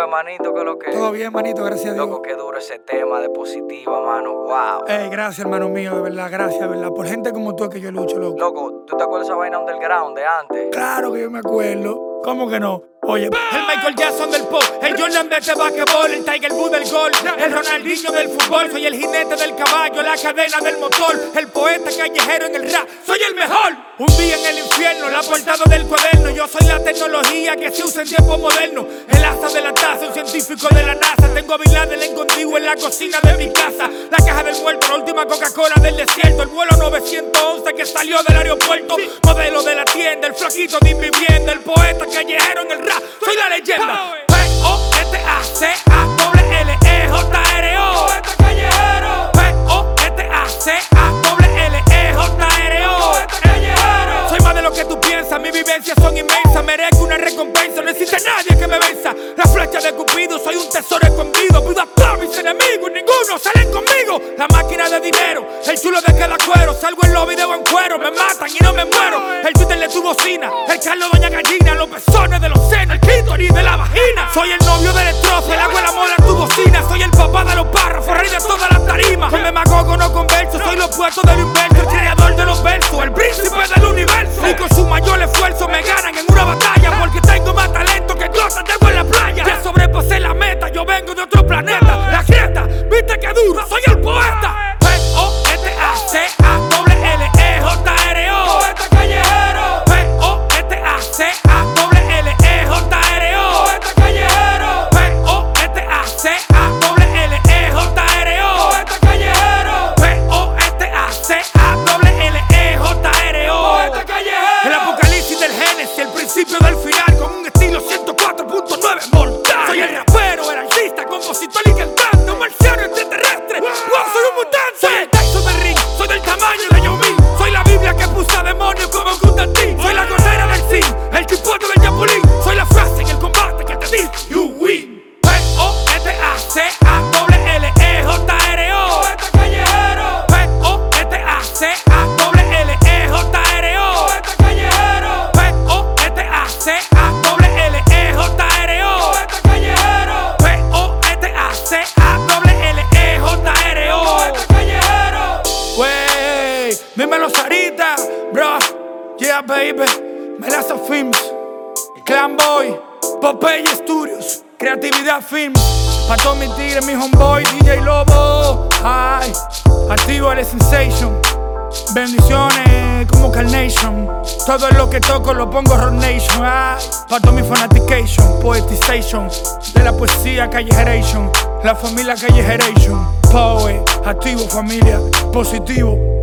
manito, ¿qué es lo que? Todo bien, manito, gracias a Dios. Loco, qué duro ese tema de positiva, mano, wow. Gracias, hermano mío, de verdad, gracias, de verdad. Por gente como tú es que yo lucho, loco. Loco, ¿tú te acuerdas de esa vaina underground de antes? Claro que yo me acuerdo. ¿Cómo que no? Oye, el Michael Jackson del pop, el Jordan de este basquetbol, el Tiger Woods del gol, el Ronaldinho del fútbol. Soy el jinete del caballo, la cadena del motor, el poeta callejero en el rap, soy el mejor. Un día en el infierno, la portada del cuaderno. Yo soy la tecnología que se usa en tiempo moderno. El asa de la taza, un científico de la NASA. Tengo a Bin Laden escondido en la cocina de mi casa. La caja del muerto, la última Coca-Cola del desierto. El vuelo 911 que salió del aeropuerto. Modelo de la tienda, el flaquito de vivienda, el poeta callejero en el rap. Soy la leyenda. P-O-E-T-A-C-A-L-L-E-J-R-O. Poeta callejero. P-O-E-T-A-C-A-L-L-E-J-R-O. Poeta callejero. Soy más de lo que tú piensas, mis vivencias son inmensas. Merezco una recompensa, no existe nadie que me venza. La flecha de Cupido, soy un tesoro escondido. Cuido a todos mis enemigos y ninguno salen conmigo. La máquina de dinero, el chulo de cada cuero. Salgo en los videos en cuero, me matan y no me muero. El Twitter de tu bocina, el Carlos Doña Gallina, los pezones de los senos, el clítoris de la vagina. Soy el novio del destrozo, el agua, el amor a tu bocina. Soy el papá de los párrafos, rey de todas las tarimas. Con demagogo no converso, soy lo opuesto del inverso, el creador de los versos, el príncipe del universo. Y con su mayor esfuerzo me ganan en una batalla, porque tengo más talento que cosas tengo en la playa. Ya sobrepasé la meta, yo vengo de otro planeta. La creta, viste que duro, soy el poeta. P-O-E-T-A-C-A-L-L-E-J-R-O. Poeta callejero. P-O-E-T-A-C-A-L-L-E-J-R-O. Poeta callejero. P-O-E-T-A-C-A-L-L-E-J-R-O. Poeta callejero. P-O-E-T-A-C-A-L-L-E-J-R-O. Poeta callejero. El apocalipsis del Génesis, el principio del final, con un estilo 104.9 mortal. Soy el rapero, el artista, compositor y cantante, un marciano extraterrestre. Wow, soy un mutante. Soy el Tyson del ring, soy del tamaño de Yao Ming. Soy la Biblia que puso a demonios como Constantín. Soy la gotera del zinc, el chipote del Chapulín. Soy la frase en el combate que te dice you win. P-O-E-T-A-C-A-L-L-E-J-R-O. Poeta callejero. P-O-E-T-A-C-A-L-L-E-J-R-O. Poeta callejero. P-O-E-T-A-C-A-L-L-E-J-R-O. Poeta callejero. P-O-E-T-A-C-A-L-L-E-J-R-O. Poeta callejero. Wey, dímelo Sarita, bro. Yeah, baby. Melaza Films, Clan Boy, Popeye Studios, Creatividad Films. Pa' todos mis tigres, mi homeboy, DJ Lobo. Ay, activo el Sensation. Bendiciones como Carnation. Todo lo que toco lo pongo Rock Nation. Ay, pa' todos mi fanatication, poetization de la poesía callejeration. La familia callejeration. Poe, activo familia, positivo.